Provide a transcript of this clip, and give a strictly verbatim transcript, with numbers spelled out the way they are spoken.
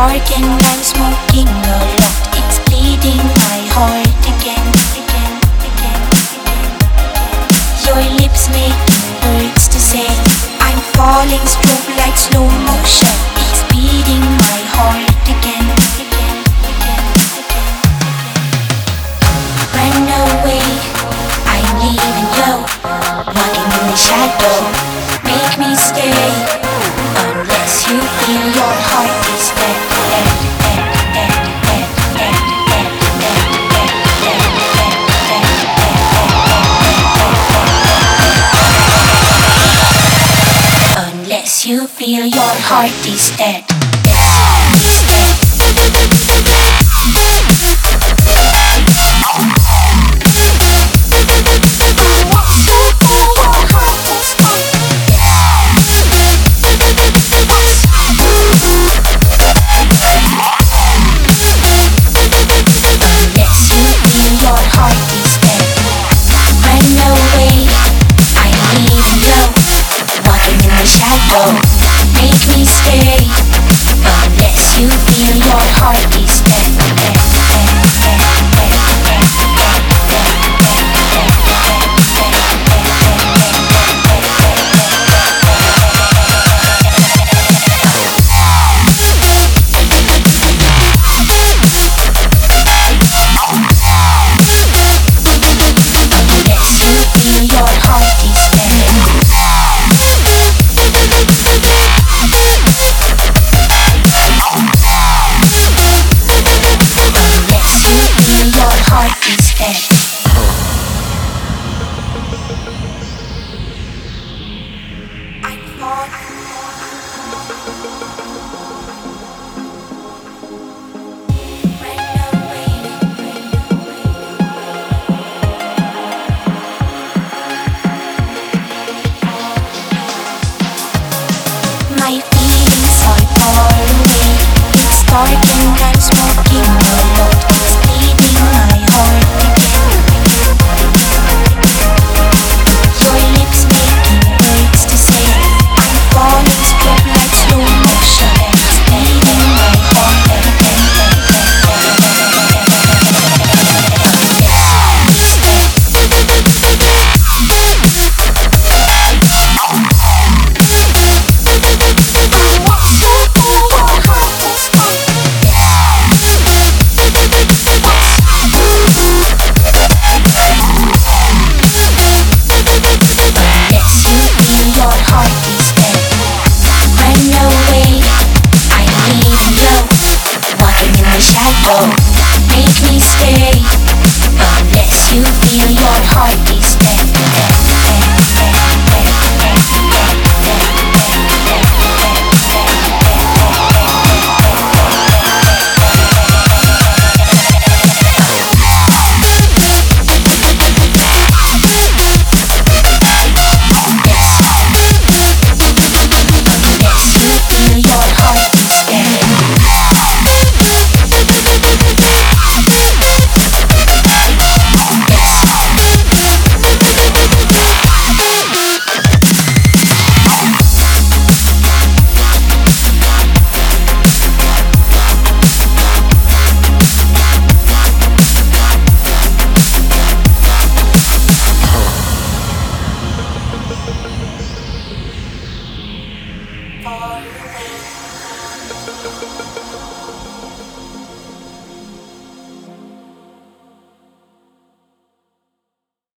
dark and I'm smoking a lot. It's bleeding my heart again, again, again, again. Your lips making words to say. I'm falling, strobe like slow motion. It's beating my heart again, again, again, again, again. Run away, I'm leaving you. Walking in the shadow, make me stay. Unless you feel your heart is dead, dead, dead, dead, dead, dead, dead, dead, dead, dead, dead, dead, dead. Unless you feel your heart is dead. Shadow, make me stay. Unless you feel your heart is dead, dead, dead, dead, dead, dead, unless you feel your heart is dead. Heart is dead. I'm falling. My feelings are far away. It's dark and I'm smoking a lot. It's bleeding my heart again. Your lips making words to say. I'm falling, strobe like slow motion. It's bleeding my heart again. Shadow, make me stay. Unless you feel your heart.